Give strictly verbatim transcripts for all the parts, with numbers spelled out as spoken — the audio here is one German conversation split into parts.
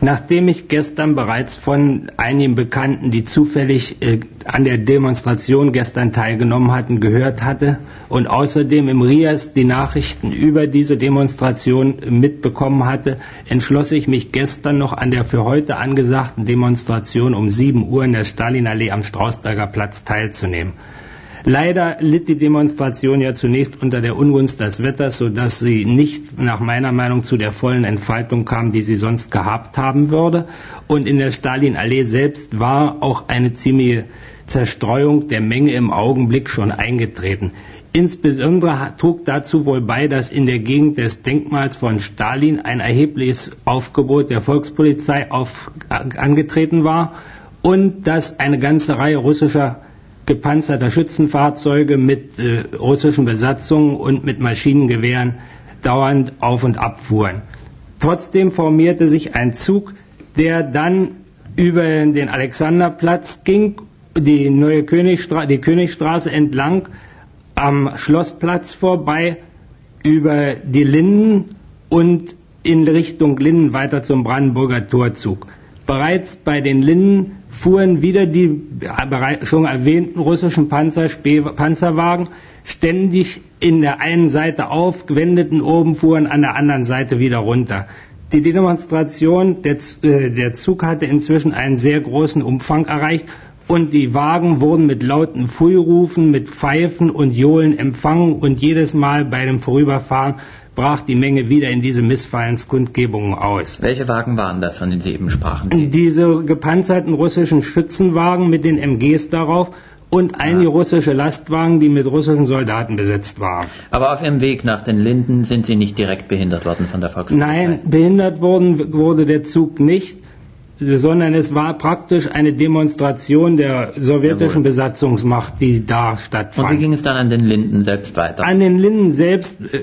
Nachdem ich gestern bereits von einigen Bekannten, die zufällig äh, an der Demonstration gestern teilgenommen hatten, gehört hatte und außerdem im R I A S die Nachrichten über diese Demonstration mitbekommen hatte, entschloss ich mich gestern noch an der für heute angesagten Demonstration um sieben Uhr in der Stalinallee am Strausberger Platz teilzunehmen. Leider litt die Demonstration ja zunächst unter der Ungunst des Wetters, sodass sie nicht nach meiner Meinung zu der vollen Entfaltung kam, die sie sonst gehabt haben würde. Und in der Stalinallee selbst war auch eine ziemliche Zerstreuung der Menge im Augenblick schon eingetreten. Insbesondere trug dazu wohl bei, dass in der Gegend des Denkmals von Stalin ein erhebliches Aufgebot der Volkspolizei auf, angetreten war und dass eine ganze Reihe russischer gepanzerter Schützenfahrzeuge mit äh, russischen Besatzungen und mit Maschinengewehren dauernd auf und ab fuhren. Trotzdem formierte sich ein Zug, der dann über den Alexanderplatz ging, die neue Königstraße, die Königstraße entlang, am Schlossplatz vorbei, über die Linden und in Richtung Linden weiter zum Brandenburger Torzug. Bereits bei den Linden fuhren wieder die schon erwähnten russischen Panzer, Panzerwagen ständig in der einen Seite auf, wendeten oben, fuhren an der anderen Seite wieder runter. Die Demonstration, der, äh, der Zug hatte inzwischen einen sehr großen Umfang erreicht und die Wagen wurden mit lauten Pfui-Rufen, mit Pfeifen und Johlen empfangen und jedes Mal bei dem Vorüberfahren brach die Menge wieder in diese Missfallenskundgebungen aus. Welche Wagen waren das, von denen Sie eben sprachen? Diese gepanzerten russischen Schützenwagen mit den M Gs darauf und einige ah. russische Lastwagen, die mit russischen Soldaten besetzt waren. Aber auf Ihrem Weg nach den Linden sind Sie nicht direkt behindert worden von der Volkspolizei? Nein, behindert worden wurde der Zug nicht, sondern es war praktisch eine Demonstration der sowjetischen Jawohl. Besatzungsmacht, die da stattfand. Und wie ging es dann an den Linden selbst weiter? An den Linden selbst äh,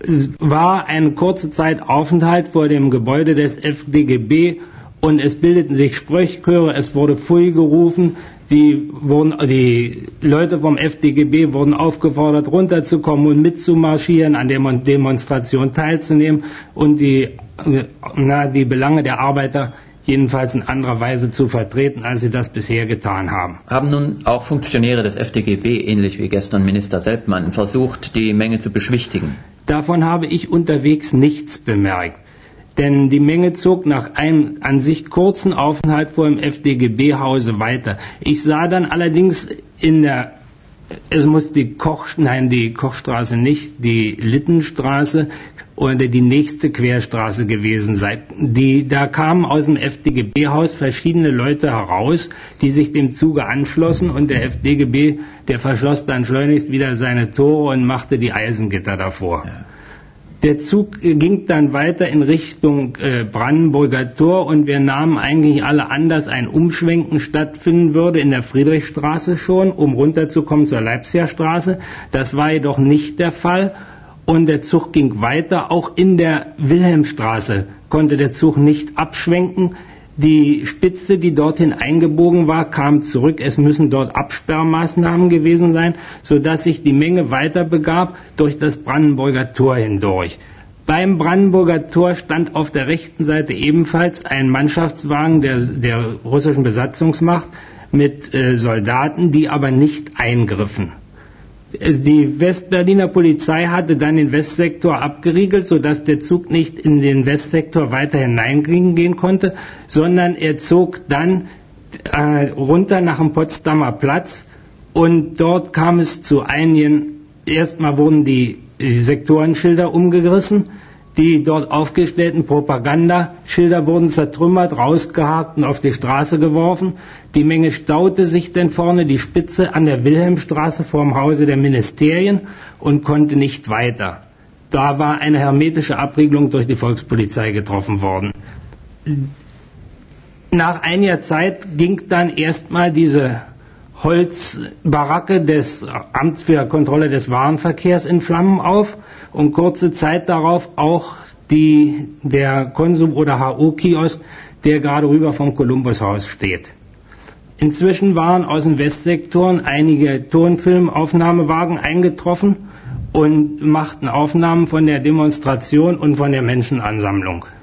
war eine kurze Zeit Aufenthalt vor dem Gebäude des F D G B und es bildeten sich Sprechchöre, es wurde Pfui gerufen, die, wurden, die Leute vom F D G B wurden aufgefordert, runterzukommen und mitzumarschieren, an der Demonstration teilzunehmen und die, na, die Belange der Arbeiter jedenfalls in anderer Weise zu vertreten, als sie das bisher getan haben. Haben nun auch Funktionäre des F D G B, ähnlich wie gestern Minister Selbmann, versucht, die Menge zu beschwichtigen? Davon habe ich unterwegs nichts bemerkt, denn die Menge zog nach einem an sich kurzen Aufenthalt vor dem F D G B-Hause weiter. Ich sah dann allerdings in der, es muss die Koch, nein, die Kochstraße nicht, die Littenstraße oder die nächste Querstraße gewesen sein. Die, da kamen aus dem F D G B-Haus verschiedene Leute heraus, die sich dem Zuge anschlossen und der F D G B, der verschloss dann schleunigst wieder seine Tore und machte die Eisengitter davor. Ja. Der Zug ging dann weiter in Richtung äh, Brandenburger Tor und wir nahmen eigentlich alle an, dass ein Umschwenken stattfinden würde in der Friedrichstraße schon, um runterzukommen zur Leipziger Straße. Das war jedoch nicht der Fall. Und der Zug ging weiter. Auch in der Wilhelmstraße konnte der Zug nicht abschwenken. Die Spitze, die dorthin eingebogen war, kam zurück. Es müssen dort Absperrmaßnahmen gewesen sein, sodass sich die Menge weiter begab durch das Brandenburger Tor hindurch. Beim Brandenburger Tor stand auf der rechten Seite ebenfalls ein Mannschaftswagen der, der russischen Besatzungsmacht mit äh, Soldaten, die aber nicht eingriffen. Die Westberliner Polizei hatte dann den Westsektor abgeriegelt, sodass der Zug nicht in den Westsektor weiter hineingehen konnte, sondern er zog dann äh, runter nach dem Potsdamer Platz und dort kam es zu einigen, erstmal wurden die, die Sektorenschilder umgerissen, die dort aufgestellten Propagandaschilder wurden zertrümmert, rausgehakt und auf die Straße geworfen. Die Menge staute sich denn vorne die Spitze an der Wilhelmstraße vorm Hause der Ministerien und konnte nicht weiter. Da war eine hermetische Abriegelung durch die Volkspolizei getroffen worden. Nach einiger Zeit ging dann erstmal diese Holzbaracke des Amts für Kontrolle des Warenverkehrs in Flammen auf und kurze Zeit darauf auch die, der Konsum- oder H O-Kiosk, der gerade rüber vom Columbushaus steht. Inzwischen waren aus den Westsektoren einige Tonfilmaufnahmewagen eingetroffen und machten Aufnahmen von der Demonstration und von der Menschenansammlung.